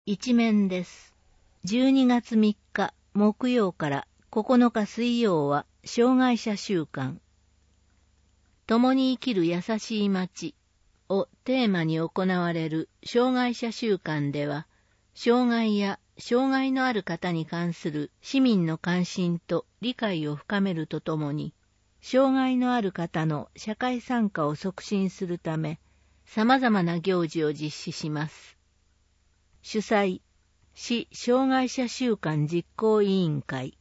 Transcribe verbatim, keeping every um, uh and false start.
一面です。じゅうにがつみっか木曜からここのか水曜は障害者週間。共に生きる優しい街をテーマに行われる障害者週間では、障害や障害のある方に関する市民の関心と理解を深めるとともに、障害のある方の社会参加を促進するため、様々な行事を実施します。主催、市障害者週間実行委員会。